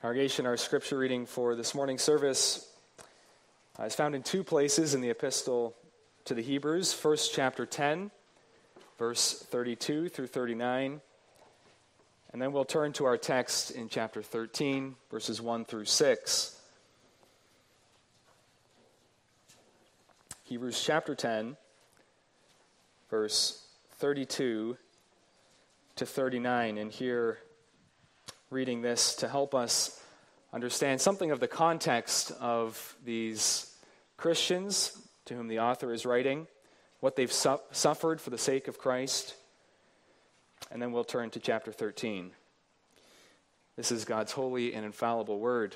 Congregation, our scripture reading for this morning's service is found in two places in the epistle to the Hebrews. First, chapter 10, verse 32 through 39. And then we'll turn to our text in chapter 13, verses 1 through 6. Hebrews chapter 10, verse 32 to 39. And here, reading this to help us understand something of the context of these Christians to whom the author is writing, what they've suffered for the sake of Christ. And then we'll turn to chapter 13. This is God's holy and infallible word.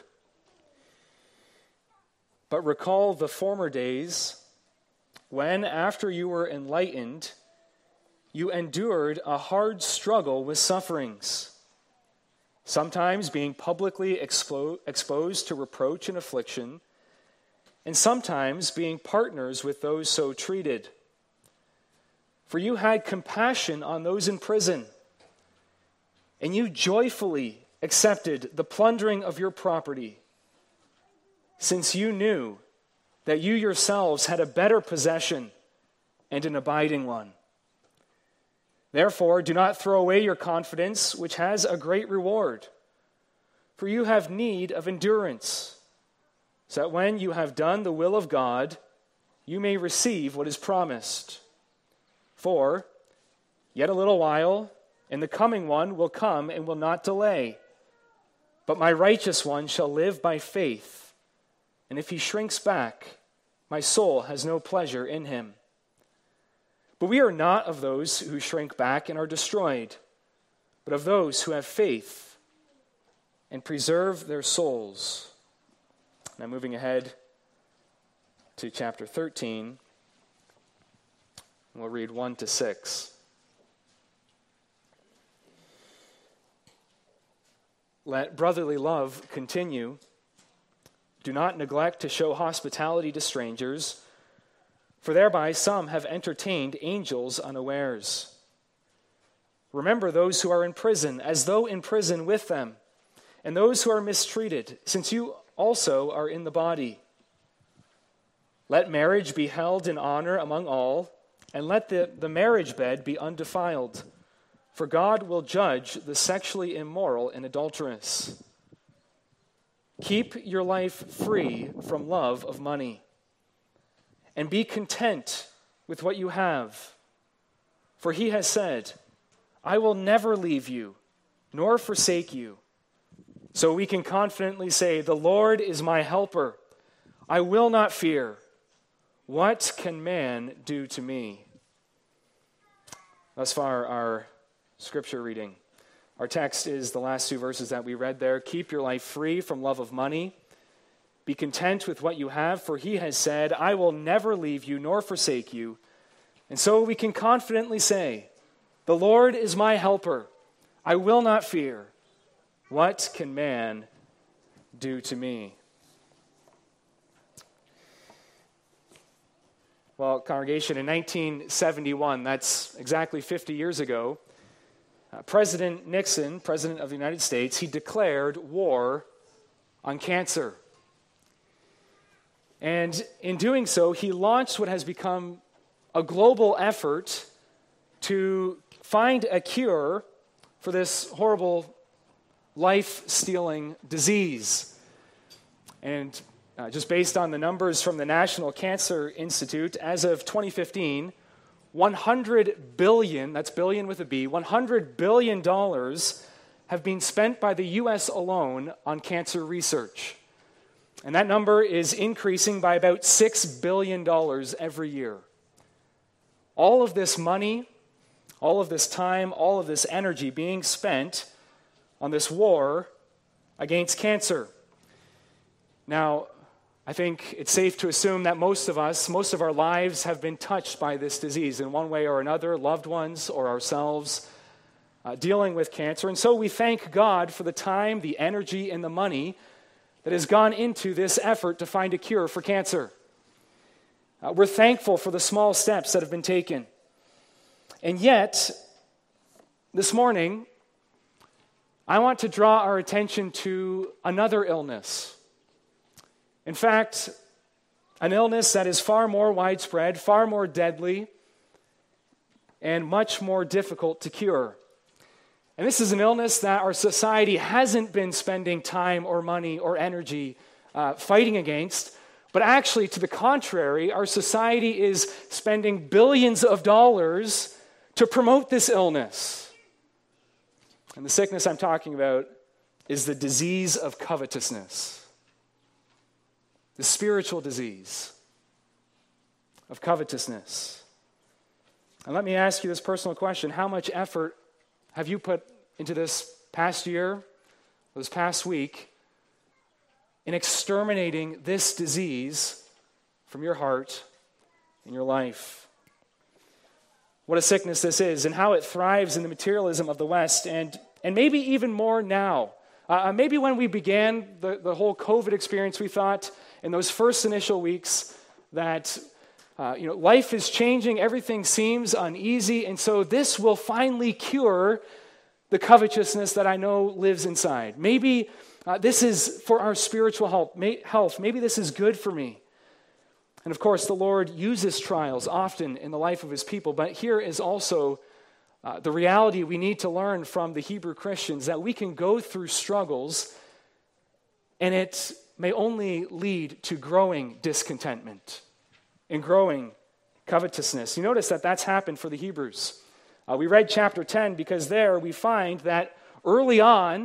But recall the former days when, after you were enlightened, you endured a hard struggle with sufferings, sometimes being publicly exposed to reproach and affliction, and sometimes being partners with those so treated. For you had compassion on those in prison, and you joyfully accepted the plundering of your property, since you knew that you yourselves had a better possession and an abiding one. Therefore, do not throw away your confidence, which has a great reward. For you have need of endurance, so that when you have done the will of God, you may receive what is promised. For, yet a little while, and the coming one will come and will not delay. But my righteous one shall live by faith, and if he shrinks back, my soul has no pleasure in him. But we are not of those who shrink back and are destroyed, but of those who have faith and preserve their souls. Now moving ahead to chapter 13, we'll read 1 to 6. Let brotherly love continue. Do not neglect to show hospitality to strangers, for thereby some have entertained angels unawares. Remember those who are in prison, as though in prison with them, and those who are mistreated, since you also are in the body. Let marriage be held in honor among all, and let the marriage bed be undefiled, for God will judge the sexually immoral and adulterous. Keep your life free from love of money, and be content with what you have. For he has said, I will never leave you, nor forsake you. So we can confidently say, the Lord is my helper. I will not fear. What can man do to me? Thus far, our scripture reading. Our text is the last two verses that we read there. Keep your life free from love of money. Be content with what you have, for he has said, I will never leave you nor forsake you. And so we can confidently say, the Lord is my helper. I will not fear. What can man do to me? Well, congregation, in 1971, that's exactly 50 years ago, President Nixon, President of the United States, he declared war on cancer. And in doing so, he launched what has become a global effort to find a cure for this horrible life-stealing disease. And just based on the numbers from the National Cancer Institute, as of 2015, 100 billion, that's billion with a B, $100 billion have been spent by the U.S. alone on cancer research. And that number is increasing by about $6 billion every year. All of this money, all of this time, all of this energy being spent on this war against cancer. Now, I think it's safe to assume that most of our lives have been touched by this disease in one way or another, loved ones or ourselves dealing with cancer. And so we thank God for the time, the energy, and the money that has gone into this effort to find a cure for cancer. We're thankful for the small steps that have been taken. And yet, this morning, I want to draw our attention to another illness. In fact, an illness that is far more widespread, far more deadly, and much more difficult to cure. And this is an illness that our society hasn't been spending time or money or energy fighting against, but actually, to the contrary, our society is spending billions of dollars to promote this illness. And the sickness I'm talking about is the disease of covetousness, the spiritual disease of covetousness. And let me ask you this personal question. How much effort have you put into this past year, this past week, in exterminating this disease from your heart and your life? What a sickness this is, and how it thrives in the materialism of the West, and maybe even more now. Maybe when we began the whole COVID experience, we thought in those first initial weeks that life is changing, everything seems uneasy, and so this will finally cure the covetousness that I know lives inside. Maybe this is for our spiritual health. Maybe this is good for me. And of course, the Lord uses trials often in the life of his people, but here is also the reality we need to learn from the Hebrew Christians, that we can go through struggles and it may only lead to growing discontentment and growing covetousness. You notice that that's happened for the Hebrews. We read chapter 10 because there we find that early on,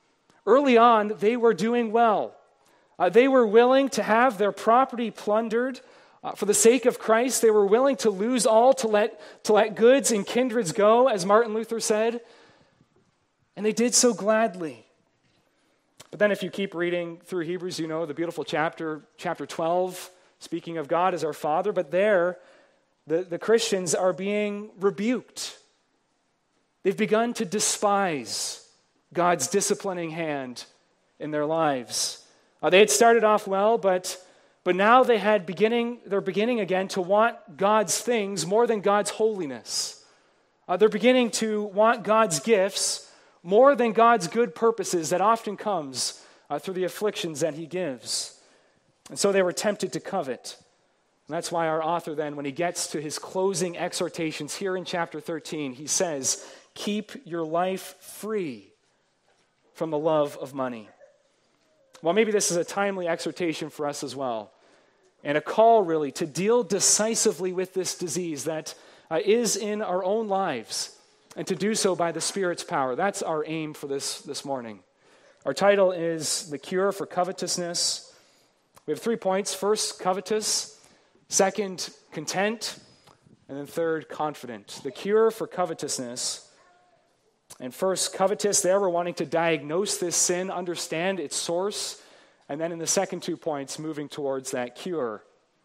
they were doing well. They were willing to have their property plundered for the sake of Christ. They were willing to lose all to let goods and kindreds go, as Martin Luther said. And they did so gladly. But then if you keep reading through Hebrews, you know the beautiful chapter 12, speaking of God as our Father. But there, the Christians are being rebuked. They've begun to despise God's disciplining hand in their lives. They had started off well, but now they're beginning again to want God's things more than God's holiness. They're beginning to want God's gifts more than God's good purposes that often comes through the afflictions that he gives. And so they were tempted to covet. And that's why our author then, when he gets to his closing exhortations here in chapter 13, he says, keep your life free from the love of money. Well, maybe this is a timely exhortation for us as well, and a call really to deal decisively with this disease that is in our own lives, and to do so by the Spirit's power. That's our aim for this morning. Our title is The Cure for Covetousness. We have 3 points. First, covetous. Second, content. And then third, confident. The cure for covetousness. And first, covetous, there we're wanting to diagnose this sin, understand its source, and then in the second 2 points, moving towards that cure.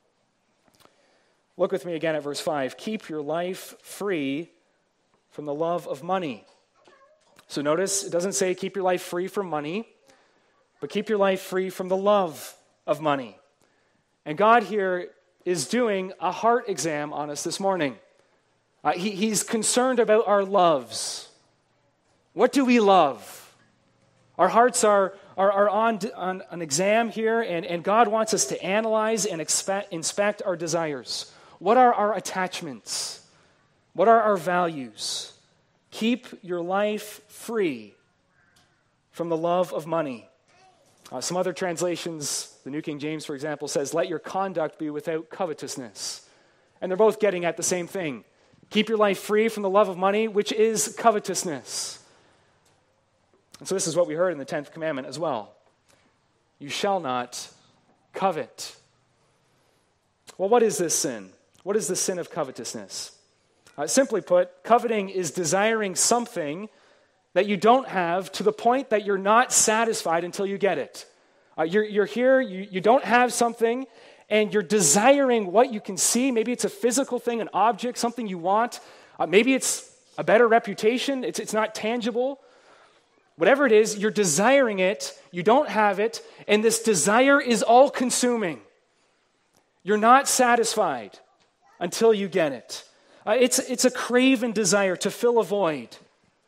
Look with me again at verse 5. Keep your life free from the love of money. So notice, it doesn't say keep your life free from money, but keep your life free from the love of money. And God here is doing a heart exam on us this morning. He's concerned about our loves. What do we love? Our hearts are on an exam here, and God wants us to analyze and inspect our desires. What are our attachments? What are our values? Keep your life free from the love of money. Some other translations, the New King James, for example, says, let your conduct be without covetousness. And they're both getting at the same thing. Keep your life free from the love of money, which is covetousness. And so this is what we heard in the 10th commandment as well. You shall not covet. Well, what is this sin? What is the sin of covetousness? Simply put, coveting is desiring something that you don't have to the point that you're not satisfied until you get it. You're here, you don't have something, and you're desiring what you can see. Maybe it's a physical thing, an object, something you want. Maybe it's a better reputation. It's not tangible. Whatever it is, you're desiring it, you don't have it, and this desire is all-consuming. You're not satisfied until you get it. It's a craven desire to fill a void.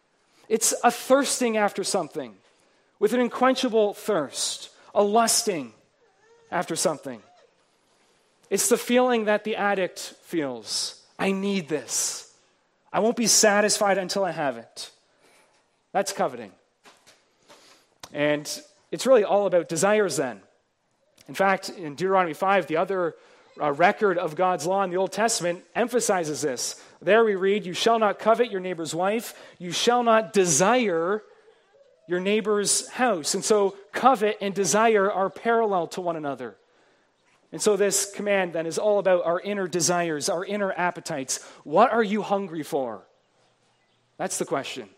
It's a thirsting after something with an unquenchable thirst, a lusting after something. It's the feeling that the addict feels. I need this. I won't be satisfied until I have it. That's coveting. And it's really all about desires then. In fact, in Deuteronomy 5, the other record of God's law in the Old Testament emphasizes this. There we read, you shall not covet your neighbor's wife. You shall not desire your neighbor's house. And so covet and desire are parallel to one another. And so this command then is all about our inner desires, our inner appetites. What are you hungry for? That's the question.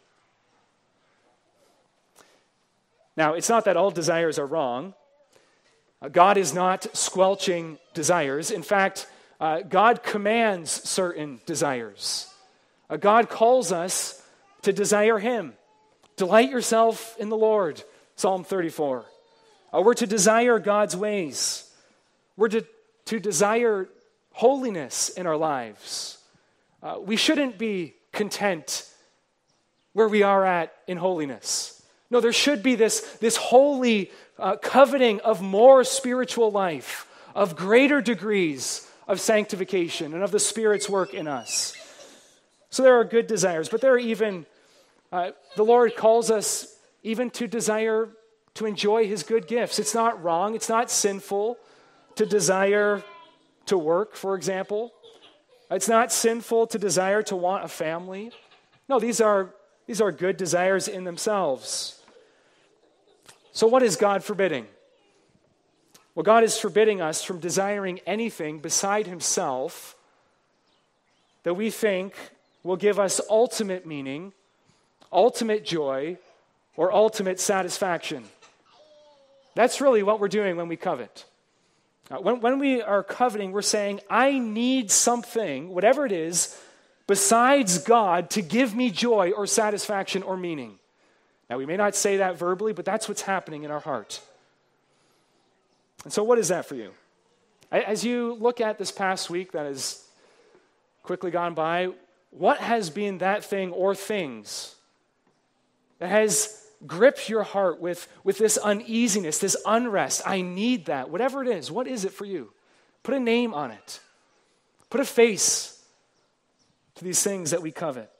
Now, it's not that all desires are wrong. God is not squelching desires. In fact, God commands certain desires. God calls us to desire Him. Delight yourself in the Lord, Psalm 34. We're to desire God's ways. We're to desire holiness in our lives. We shouldn't be content where we are at in holiness. No, there should be this holy coveting of more spiritual life, of greater degrees of sanctification and of the Spirit's work in us. So there are good desires, but there are even, the Lord calls us even to desire to enjoy His good gifts. It's not wrong, it's not sinful to desire to work, for example. It's not sinful to desire to want a family. No, these are good desires in themselves. So what is God forbidding? Well, God is forbidding us from desiring anything beside Himself that we think will give us ultimate meaning, ultimate joy, or ultimate satisfaction. That's really what we're doing when we covet. When we are coveting, we're saying, I need something, whatever it is, besides God to give me joy or satisfaction or meaning. Now, we may not say that verbally, but that's what's happening in our heart. And so what is that for you? As you look at this past week that has quickly gone by, what has been that thing or things that has gripped your heart with this uneasiness, this unrest? I need that. Whatever it is, what is it for you? Put a name on it. Put a face to these things that we covet.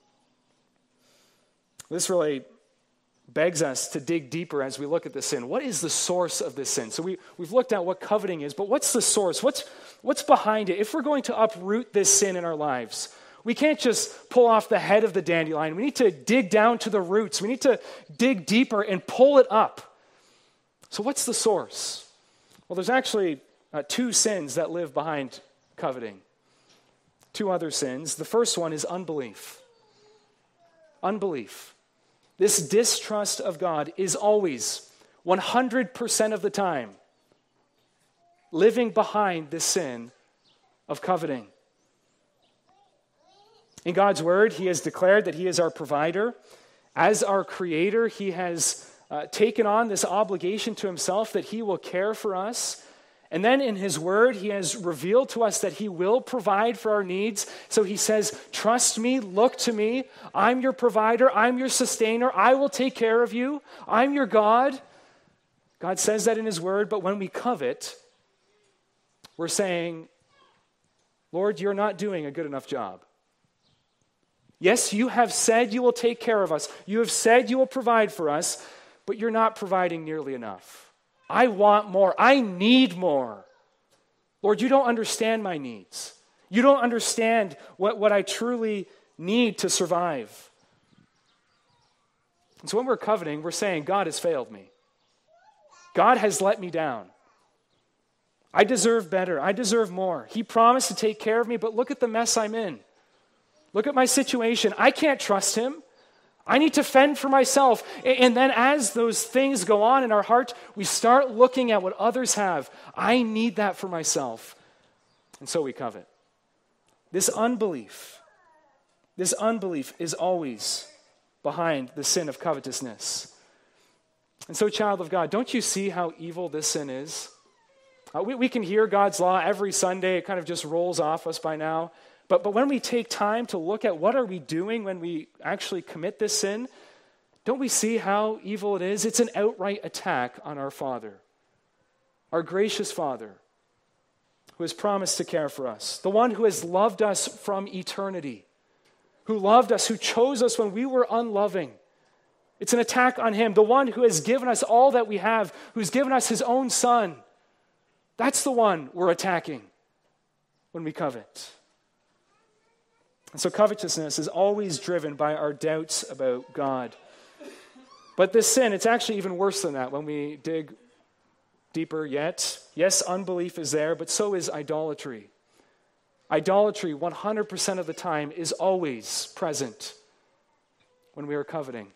This really begs us to dig deeper as we look at this sin. What is the source of this sin? So we've looked at what coveting is, but what's the source? What's behind it? If we're going to uproot this sin in our lives, we can't just pull off the head of the dandelion. We need to dig down to the roots. We need to dig deeper and pull it up. So what's the source? Well, there's actually two sins that live behind coveting. Two other sins. The first one is unbelief. Unbelief. This distrust of God is always, 100% of the time, living behind this sin of coveting. In God's word, He has declared that He is our provider. As our creator, He has taken on this obligation to Himself that He will care for us. And then in His word, He has revealed to us that He will provide for our needs. So He says, trust me, look to me. I'm your provider. I'm your sustainer. I will take care of you. I'm your God. God says that in His word. But when we covet, we're saying, Lord, you're not doing a good enough job. Yes, you have said you will take care of us. You have said you will provide for us, but you're not providing nearly enough. I want more. I need more. Lord, you don't understand my needs. You don't understand what I truly need to survive. And so when we're coveting, we're saying, God has failed me. God has let me down. I deserve better. I deserve more. He promised to take care of me, but look at the mess I'm in. Look at my situation. I can't trust Him. I need to fend for myself. And then as those things go on in our heart, we start looking at what others have. I need that for myself. And so we covet. This unbelief is always behind the sin of covetousness. And so, child of God, don't you see how evil this sin is? We can hear God's law every Sunday. It kind of just rolls off us by now. But when we take time to look at what are we doing when we actually commit this sin, don't we see how evil it is? It's an outright attack on our Father, our gracious Father, who has promised to care for us, the one who has loved us from eternity, who loved us, who chose us when we were unloving. It's an attack on him, the one who has given us all that we have, who's given us his own Son. That's the one we're attacking when we covet. And so covetousness is always driven by our doubts about God. But this sin, it's actually even worse than that when we dig deeper yet. Yes, unbelief is there, but so is idolatry. Idolatry, 100% of the time, is always present when we are coveting.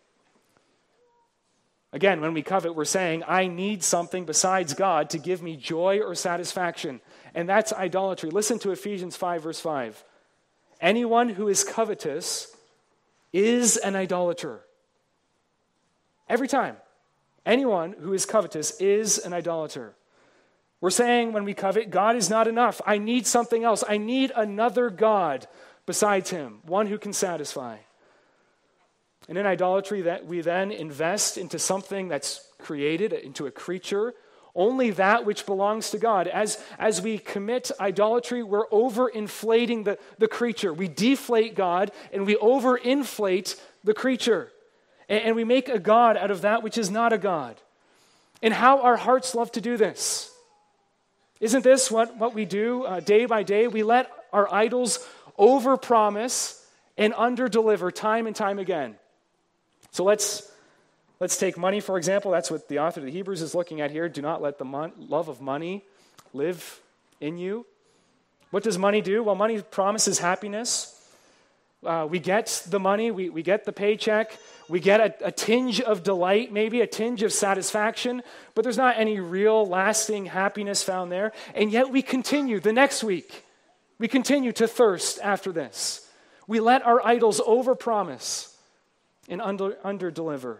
Again, when we covet, we're saying, I need something besides God to give me joy or satisfaction. And that's idolatry. Listen to Ephesians 5, verse 5. Anyone who is covetous is an idolater. Every time. Anyone who is covetous is an idolater. We're saying when we covet, God is not enough. I need something else. I need another God besides him, one who can satisfy. And in idolatry, that we then invest into something that's created, into a creature, only that which belongs to God. As we commit idolatry, we're overinflating the creature. We deflate God and we overinflate the creature. And we make a God out of that which is not a God. And how our hearts love to do this. Isn't this what we do day by day? We let our idols overpromise and underdeliver time and time again. So let's take money, for example. That's what the author of the Hebrews is looking at here. Do not let the love of money live in you. What does money do? Well, money promises happiness. We get the money, we get the paycheck, we get a tinge of delight, maybe a tinge of satisfaction, but there's not any real lasting happiness found there. And yet we continue the next week. We continue to thirst after this. We let our idols overpromise and underdeliver.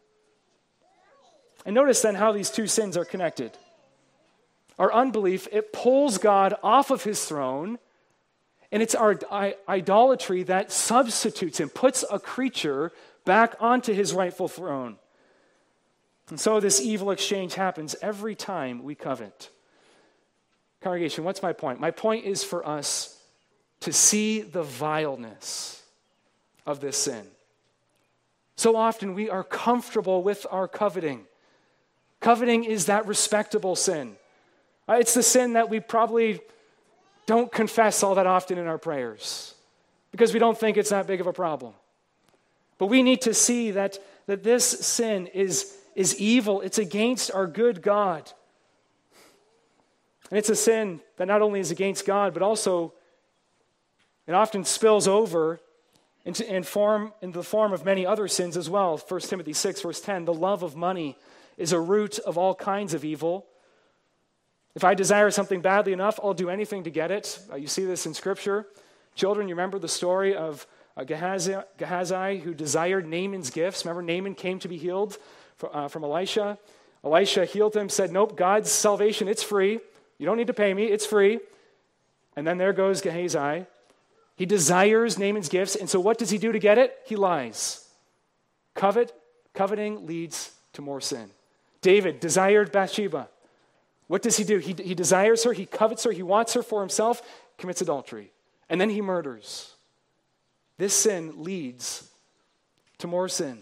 And notice then how these two sins are connected. Our unbelief, it pulls God off of his throne, and it's our idolatry that substitutes him, puts a creature back onto his rightful throne. And so this evil exchange happens every time we covet. Congregation, what's my point? My point is for us to see the vileness of this sin. So often we are comfortable with our coveting. Coveting is that respectable sin. It's the sin that we probably don't confess all that often in our prayers because we don't think it's that big of a problem. But we need to see that this sin is evil. It's against our good God. And it's a sin that not only is against God, but also it often spills over in the form of many other sins as well. 1 Timothy 6, verse 10, the love of money is a root of all kinds of evil. If I desire something badly enough, I'll do anything to get it. You see this in Scripture. Children, you remember the story of Gehazi who desired Naaman's gifts. Remember, Naaman came to be healed from Elisha. Elisha healed him, said, nope, God's salvation, it's free. You don't need to pay me, it's free. And then there goes Gehazi. He desires Naaman's gifts, and so what does he do to get it? He lies. Coveting leads to more sin. David desired Bathsheba. What does he do? He desires her, he covets her, he wants her for himself, commits adultery, and then he murders. This sin leads to more sin.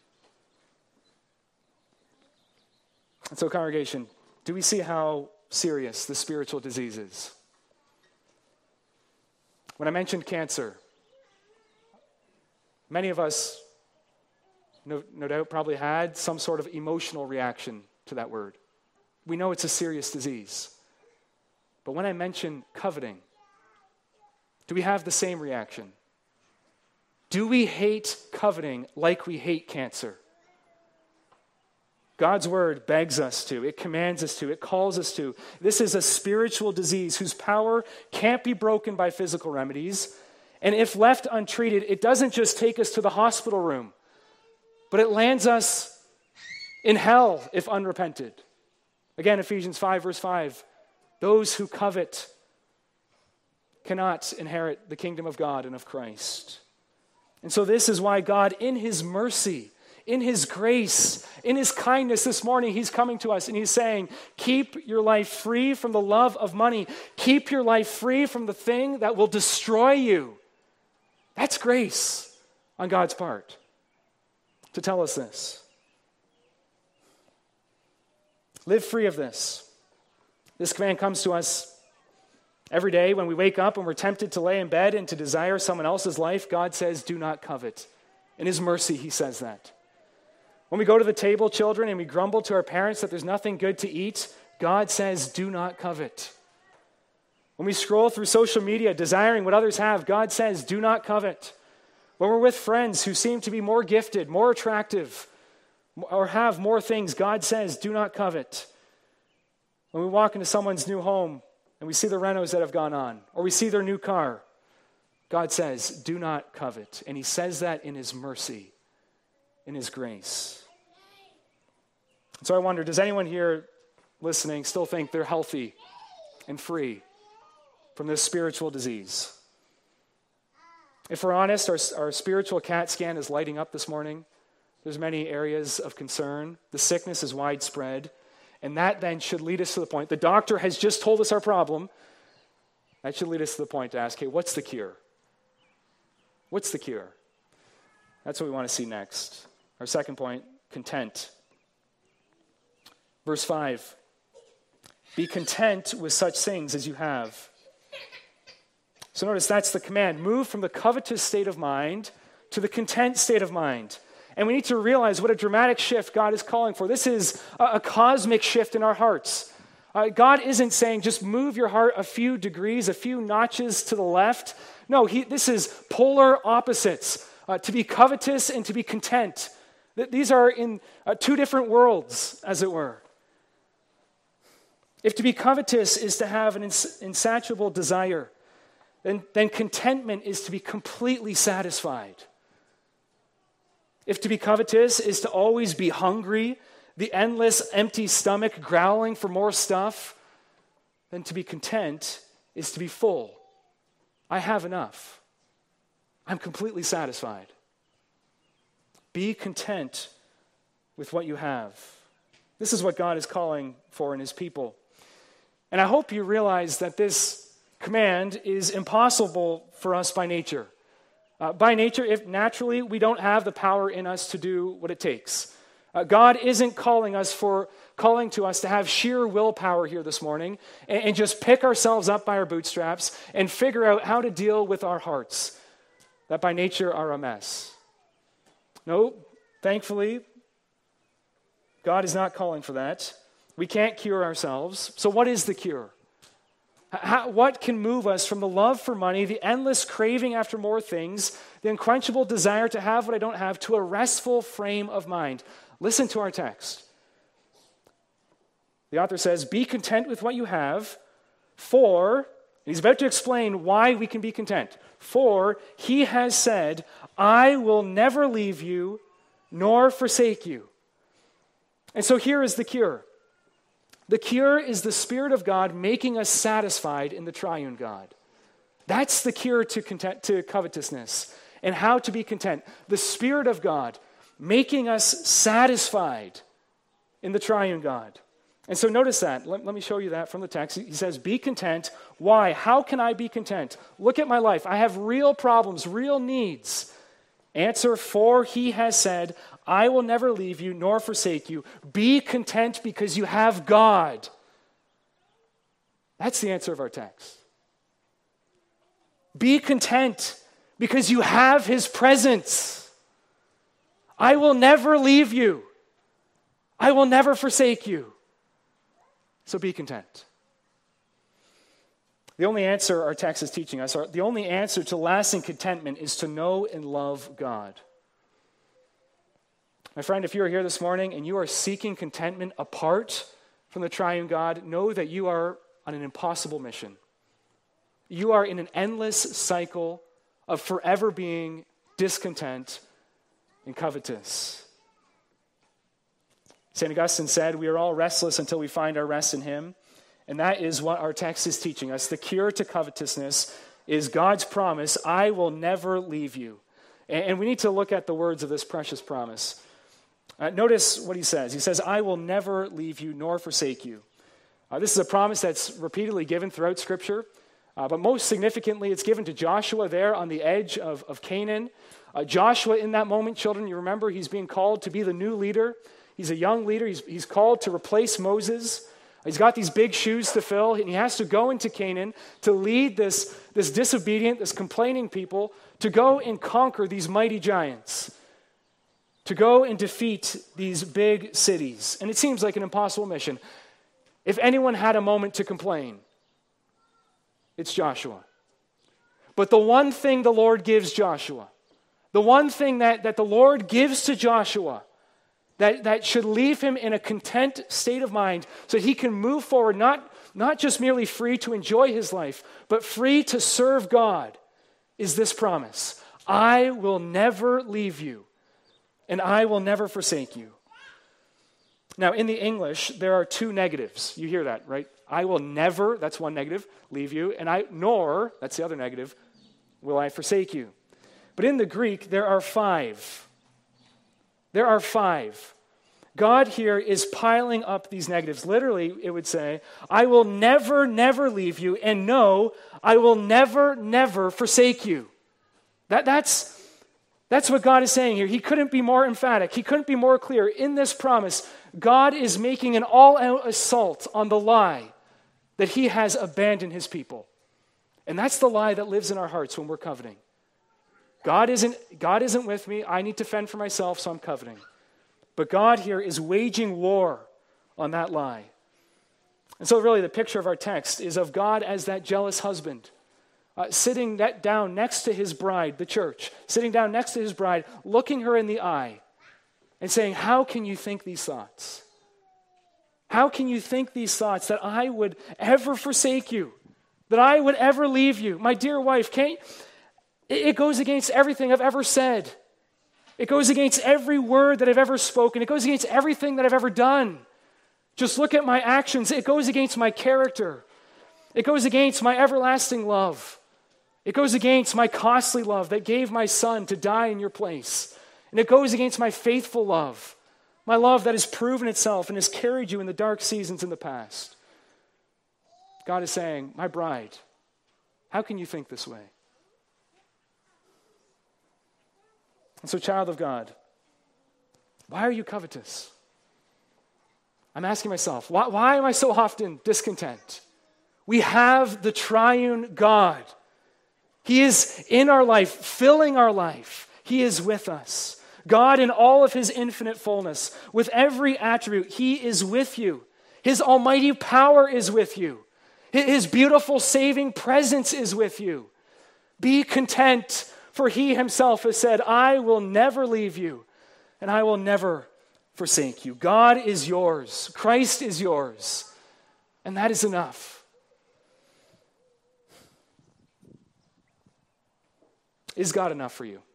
And so, congregation, do we see how serious the spiritual disease is? When I mentioned cancer, many of us, no doubt, probably had some sort of emotional reaction to that word. We know it's a serious disease. But when I mention coveting, do we have the same reaction? Do we hate coveting like we hate cancer? God's word begs us to. It commands us to. It calls us to. This is a spiritual disease whose power can't be broken by physical remedies. And if left untreated, it doesn't just take us to the hospital room, but it lands us in hell if unrepented. Again, Ephesians 5, verse 5. Those who covet cannot inherit the kingdom of God and of Christ. And so this is why God, in his mercy, in his grace, in his kindness this morning, he's coming to us and he's saying, keep your life free from the love of money. Keep your life free from the thing that will destroy you. That's grace on God's part to tell us this. Live free of this. This command comes to us every day when we wake up and we're tempted to lay in bed and to desire someone else's life. God says, do not covet. In his mercy, he says that. When we go to the table, children, and we grumble to our parents that there's nothing good to eat, God says, do not covet. When we scroll through social media desiring what others have, God says, do not covet. When we're with friends who seem to be more gifted, more attractive, or have more things, God says, do not covet. When we walk into someone's new home and we see the renos that have gone on, or we see their new car, God says, do not covet. And he says that in his mercy, in his grace. So I wonder, does anyone here listening still think they're healthy and free from this spiritual disease? If we're honest, our spiritual CAT scan is lighting up this morning. There's many areas of concern. The sickness is widespread. And that then should lead us to the point. The doctor has just told us our problem. That should lead us to the point to ask, hey, what's the cure? What's the cure? That's what we want to see next. Our second point, content. Verse 5. Be content with such things as you have. So notice that's the command. Move from the covetous state of mind to the content state of mind. And we need to realize what a dramatic shift God is calling for. This is a cosmic shift in our hearts. God isn't saying just move your heart a few degrees, a few notches to the left. No, this is polar opposites, to be covetous and to be content. These are in two different worlds, as it were. If to be covetous is to have an insatiable desire, then contentment is to be completely satisfied. If to be covetous is to always be hungry, the endless empty stomach growling for more stuff, then to be content is to be full. I have enough. I'm completely satisfied. Be content with what you have. This is what God is calling for in his people. And I hope you realize that this command is impossible for us by nature. By nature, if naturally we don't have the power in us to do what it takes. God isn't calling to us to have sheer willpower here this morning and just pick ourselves up by our bootstraps and figure out how to deal with our hearts that by nature are a mess. No, thankfully, God is not calling for that. We can't cure ourselves. So what is the cure? What can move us from the love for money, the endless craving after more things, the unquenchable desire to have what I don't have, to a restful frame of mind? Listen to our text. The author says, be content with what you have, for, and he's about to explain why we can be content, for he has said, I will never leave you nor forsake you. And so here is the cure. The cure is the Spirit of God making us satisfied in the triune God. That's the cure to covetousness and how to be content. The Spirit of God making us satisfied in the triune God. And so notice that. Let me show you that from the text. He says, be content. Why? How can I be content? Look at my life. I have real problems, real needs. Answer, for he has said, I will never leave you nor forsake you. Be content because you have God. That's the answer of our text. Be content because you have his presence. I will never leave you. I will never forsake you. So be content. The only answer our text is teaching us, the only answer to lasting contentment is to know and love God. My friend, if you are here this morning and you are seeking contentment apart from the triune God, know that you are on an impossible mission. You are in an endless cycle of forever being discontent and covetous. St. Augustine said, we are all restless until we find our rest in him. And that is what our text is teaching us. The cure to covetousness is God's promise, I will never leave you. And we need to look at the words of this precious promise. Notice what he says. He says, I will never leave you nor forsake you. This is a promise that's repeatedly given throughout Scripture, but most significantly, it's given to Joshua there on the edge of Canaan. Joshua, in that moment, children, you remember, he's being called to be the new leader. He's a young leader. He's called to replace Moses. He's got these big shoes to fill, and he has to go into Canaan to lead this disobedient, this complaining people, to go and conquer these mighty giants, to go and defeat these big cities. And it seems like an impossible mission. If anyone had a moment to complain, it's Joshua. But the one thing the Lord gives Joshua, the one thing that the Lord gives to Joshua, that should leave him in a content state of mind so that he can move forward, not just merely free to enjoy his life, but free to serve God, is this promise. I will never leave you, and I will never forsake you. Now, in the English, there are two negatives. You hear that, right? I will never, that's one negative, leave you, and nor, that's the other negative, will I forsake you. But in the Greek, there are 5. There are 5. God here is piling up these negatives. Literally, it would say, I will never, never leave you, and no, I will never, never forsake you. That's what God is saying here. He couldn't be more emphatic. He couldn't be more clear. In this promise, God is making an all-out assault on the lie that he has abandoned his people. And that's the lie that lives in our hearts when we're coveting. God isn't with me. I need to fend for myself, so I'm coveting. But God here is waging war on that lie. And so really the picture of our text is of God as that jealous husband, sitting down next to his bride, the church, sitting down next to his bride, looking her in the eye and saying, how can you think these thoughts? How can you think these thoughts that I would ever forsake you, that I would ever leave you? My dear wife, it goes against everything I've ever said. It goes against every word that I've ever spoken. It goes against everything that I've ever done. Just look at my actions. It goes against my character. It goes against my everlasting love. It goes against my costly love that gave my son to die in your place. And it goes against my faithful love, my love that has proven itself and has carried you in the dark seasons in the past. God is saying, my bride, how can you think this way? And so, child of God, why are you covetous? I'm asking myself, why am I so often discontent? We have the triune God. He is in our life, filling our life. He is with us. God in all of his infinite fullness, with every attribute, he is with you. His almighty power is with you. His beautiful saving presence is with you. Be content, for he himself has said, I will never leave you, and I will never forsake you. God is yours. Christ is yours. And that is enough. Is God enough for you?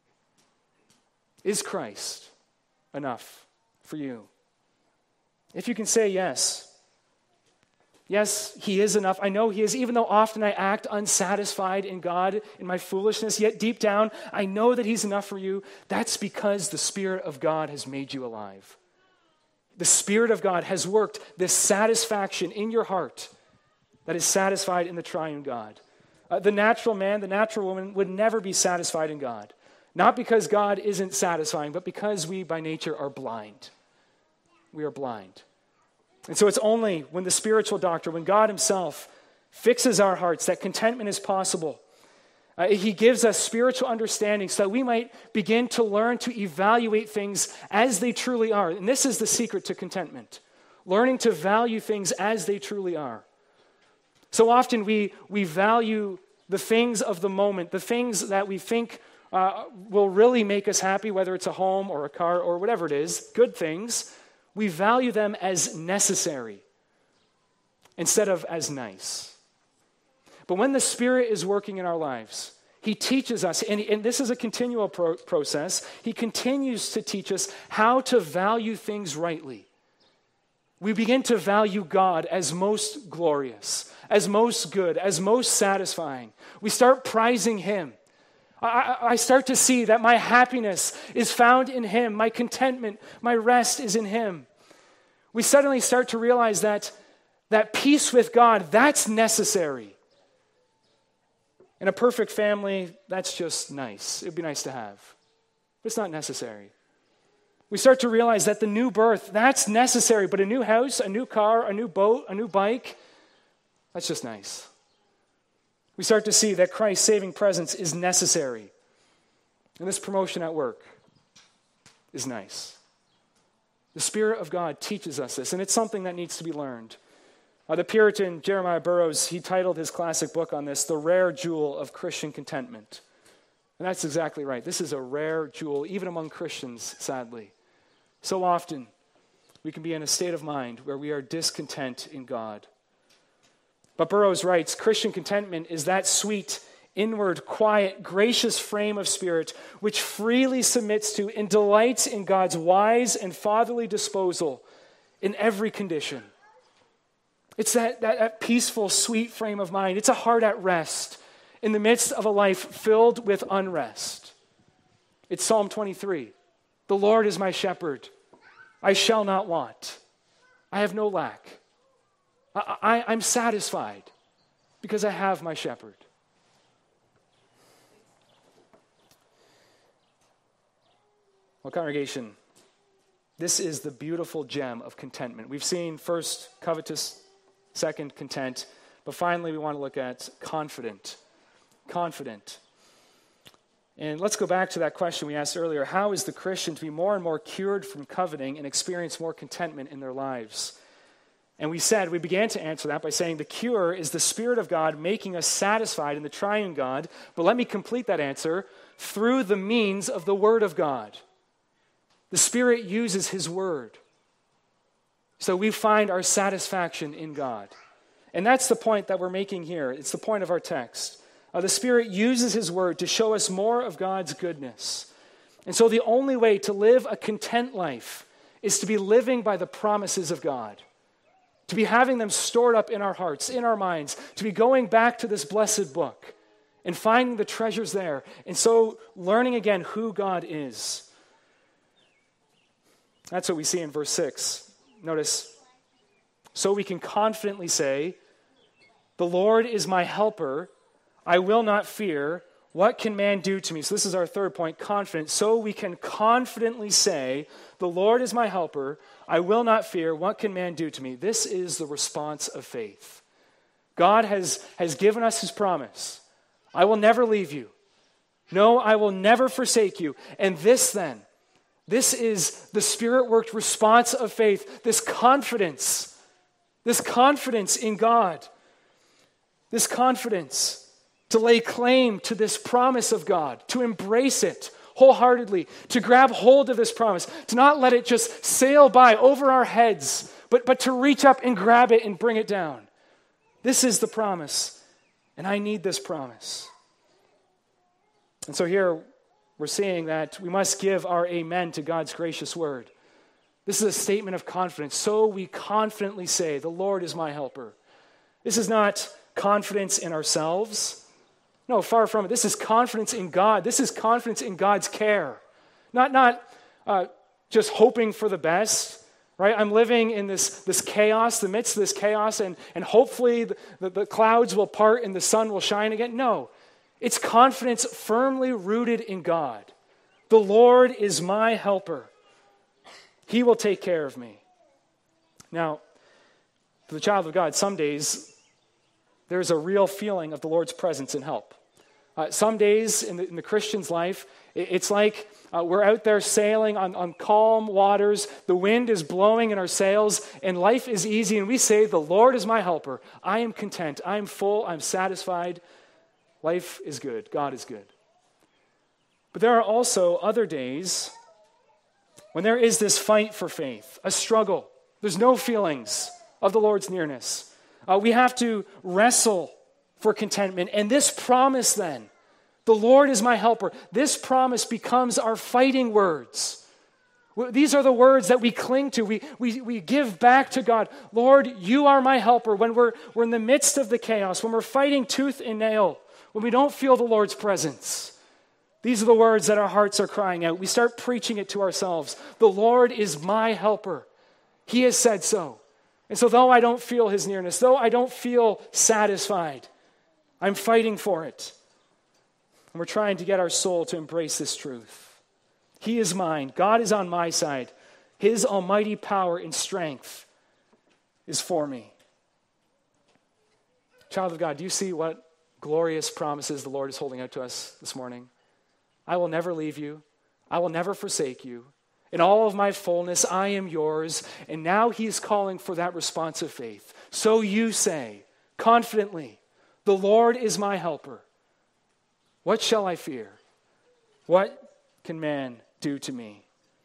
Is Christ enough for you? If you can say yes, yes, he is enough. I know he is, even though often I act unsatisfied in God, in my foolishness, yet deep down, I know that he's enough for you. That's because the Spirit of God has made you alive. The Spirit of God has worked this satisfaction in your heart that is satisfied in the triune God. The natural man, the natural woman would never be satisfied in God. Not because God isn't satisfying, but because we by nature are blind. We are blind. And so it's only when the spiritual doctor, when God himself fixes our hearts, that contentment is possible. He gives us spiritual understanding so that we might begin to learn to evaluate things as they truly are. And this is the secret to contentment, learning to value things as they truly are. So often we value the things of the moment, the things that we think will really make us happy, whether it's a home or a car or whatever it is, good things. We value them as necessary instead of as nice. But when the Spirit is working in our lives, he teaches us, and this is a continual process, he continues to teach us how to value things rightly. we begin to value God as most glorious, as most good, as most satisfying. We start prizing Him. I start to see that my happiness is found in Him. My contentment, my rest is in Him. We suddenly start to realize that peace with God, that's necessary. In a perfect family, that's just nice. It'd be nice to have. But it's not necessary. We start to realize that the new birth, that's necessary. But a new house, a new car, a new boat, a new bike, that's just nice. We start to see that Christ's saving presence is necessary. And this promotion at work is nice. The Spirit of God teaches us this, and it's something that needs to be learned. The Puritan Jeremiah Burroughs, he titled his classic book on this, The Rare Jewel of Christian Contentment. And that's exactly right. This is a rare jewel, even among Christians, sadly. So often, we can be in a state of mind where we are discontent in God. But Burroughs writes, Christian contentment is that sweet, inward, quiet, gracious frame of spirit which freely submits to and delights in God's wise and fatherly disposal in every condition. It's that peaceful, sweet frame of mind. It's a heart at rest in the midst of a life filled with unrest. It's Psalm 23. The Lord is my shepherd. I shall not want. I have no lack. I'm satisfied because I have my shepherd. Well, congregation, this is the beautiful gem of contentment. We've seen first covetous, second content, but finally we want to look at confident. Confident. And let's go back to that question we asked earlier. How is the Christian to be more and more cured from coveting and experience more contentment in their lives? And we began to answer that by saying the cure is the Spirit of God making us satisfied in the triune God. But let me complete that answer through the means of the Word of God. The Spirit uses His Word. So we find our satisfaction in God. And that's the point that we're making here. It's the point of our text. The Spirit uses His Word to show us more of God's goodness. And so the only way to live a content life is to be living by the promises of God. To be having them stored up in our hearts, in our minds. To be going back to this blessed book and finding the treasures there. And so learning again who God is. That's what we see in verse 6. Notice, so we can confidently say, the Lord is my helper. I will not fear. What can man do to me? So this is our third point, confidence. So we can confidently say, the Lord is my helper. I will not fear. What can man do to me? This is the response of faith. God has given us His promise. I will never leave you. No, I will never forsake you. And this is the Spirit-worked response of faith, this confidence in God, this confidence to lay claim to this promise of God, to embrace it wholeheartedly, to grab hold of this promise, to not let it just sail by over our heads, but to reach up and grab it and bring it down. This is the promise, and I need this promise. And so here we're seeing that we must give our amen to God's gracious word. This is a statement of confidence. So we confidently say, the Lord is my helper. This is not confidence in ourselves. No, far from it. This is confidence in God. This is confidence in God's care. Not just hoping for the best, right? I'm living in this chaos, the midst of this chaos, and hopefully the clouds will part and the sun will shine again. No, it's confidence firmly rooted in God. The Lord is my helper. He will take care of me. Now, for the child of God, some days there's a real feeling of the Lord's presence and help. Some days in the Christian's life, it's like we're out there sailing on calm waters. The wind is blowing in our sails, and life is easy. And we say, the Lord is my helper. I am content. I am full. I'm satisfied. Life is good. God is good. But there are also other days when there is this fight for faith, a struggle. There's no feelings of the Lord's nearness. We have to wrestle for contentment. And this promise then, the Lord is my helper, this promise becomes our fighting words. These are the words that we cling to. We give back to God. Lord, you are my helper. When we're in the midst of the chaos, when we're fighting tooth and nail, when we don't feel the Lord's presence, these are the words that our hearts are crying out. We start preaching it to ourselves. The Lord is my helper. He has said so. And so though I don't feel his nearness, though I don't feel satisfied, I'm fighting for it. And we're trying to get our soul to embrace this truth. He is mine. God is on my side. His almighty power and strength is for me. Child of God, do you see what glorious promises the Lord is holding out to us this morning? I will never leave you. I will never forsake you. In all of my fullness, I am yours. And now he's calling for that response of faith. So you say, confidently, the Lord is my helper. What shall I fear? What can man do to me?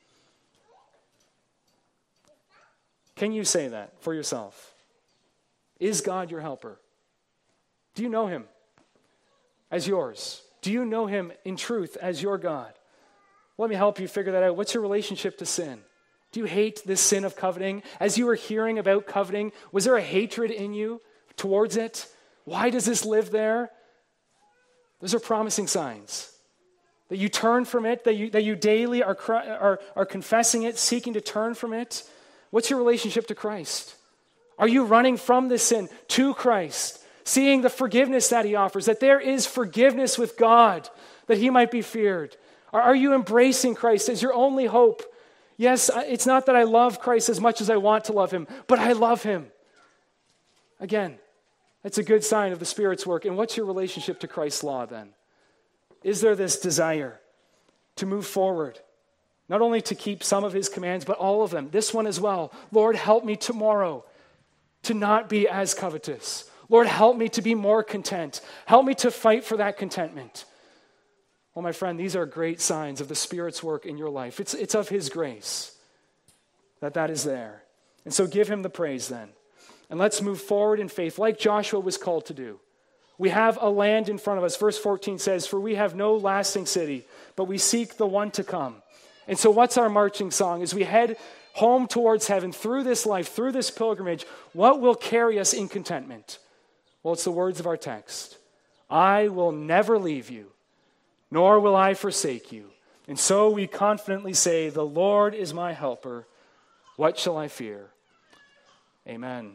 Can you say that for yourself? Is God your helper? Do you know him as yours? Do you know him in truth as your God? Let me help you figure that out. What's your relationship to sin? Do you hate this sin of coveting? As you were hearing about coveting, was there a hatred in you towards it? Why does this live there? Those are promising signs. That you turn from it, that you daily are confessing it, seeking to turn from it. What's your relationship to Christ? Are you running from this sin to Christ, seeing the forgiveness that he offers, that there is forgiveness with God, that he might be feared? Are you embracing Christ as your only hope? Yes, it's not that I love Christ as much as I want to love him, but I love him. Again, that's a good sign of the Spirit's work. And what's your relationship to Christ's law then? Is there this desire to move forward, not only to keep some of his commands, but all of them, this one as well? Lord, help me tomorrow to not be as covetous. Lord, help me to be more content. Help me to fight for that contentment. Well, my friend, these are great signs of the Spirit's work in your life. It's of his grace that is there. And so give him the praise then. And let's move forward in faith like Joshua was called to do. We have a land in front of us. Verse 14 says, "For we have no lasting city, but we seek the one to come." And so what's our marching song? As we head home towards heaven, through this life, through this pilgrimage, what will carry us in contentment? Well, it's the words of our text. I will never leave you, nor will I forsake you. And so we confidently say, the Lord is my helper. What shall I fear? Amen.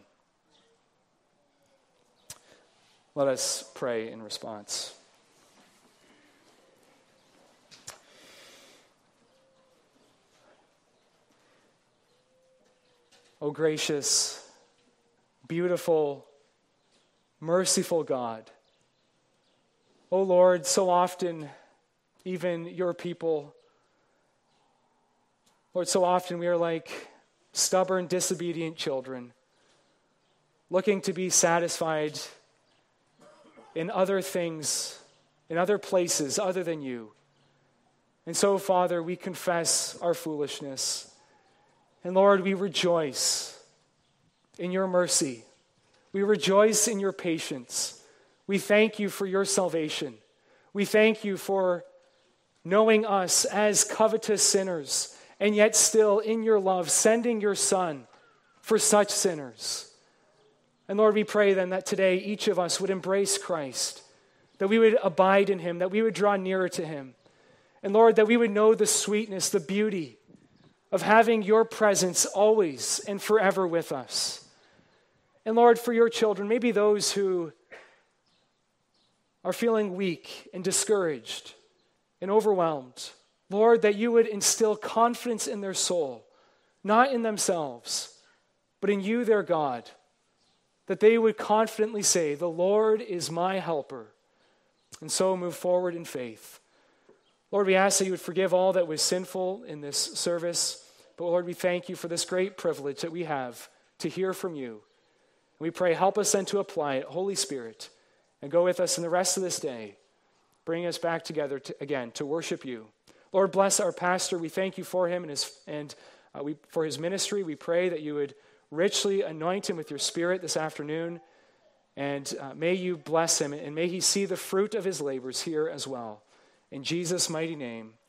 Let us pray in response. O gracious, beautiful, merciful God. O Lord, so often, even your people, Lord, so often we are like stubborn, disobedient children, looking to be satisfied in other things, in other places other than you. And so, Father, we confess our foolishness. And Lord, we rejoice in your mercy. We rejoice in your patience. We thank you for your salvation. We thank you for knowing us as covetous sinners, and yet still in your love, sending your Son for such sinners. And Lord, we pray then that today each of us would embrace Christ, that we would abide in him, that we would draw nearer to him. And Lord, that we would know the sweetness, the beauty of having your presence always and forever with us. And Lord, for your children, maybe those who are feeling weak and discouraged and overwhelmed, Lord, that you would instill confidence in their soul, not in themselves, but in you, their God, that they would confidently say, the Lord is my helper, and so move forward in faith. Lord, we ask that you would forgive all that was sinful in this service, but Lord, we thank you for this great privilege that we have to hear from you. And we pray, help us then to apply it, Holy Spirit, and go with us in the rest of this day, bring us back together again to worship you. Lord, bless our pastor. We thank you for him and for his ministry. We pray that you would richly anoint him with your Spirit this afternoon, and may you bless him, and may he see the fruit of his labors here as well. In Jesus' mighty name,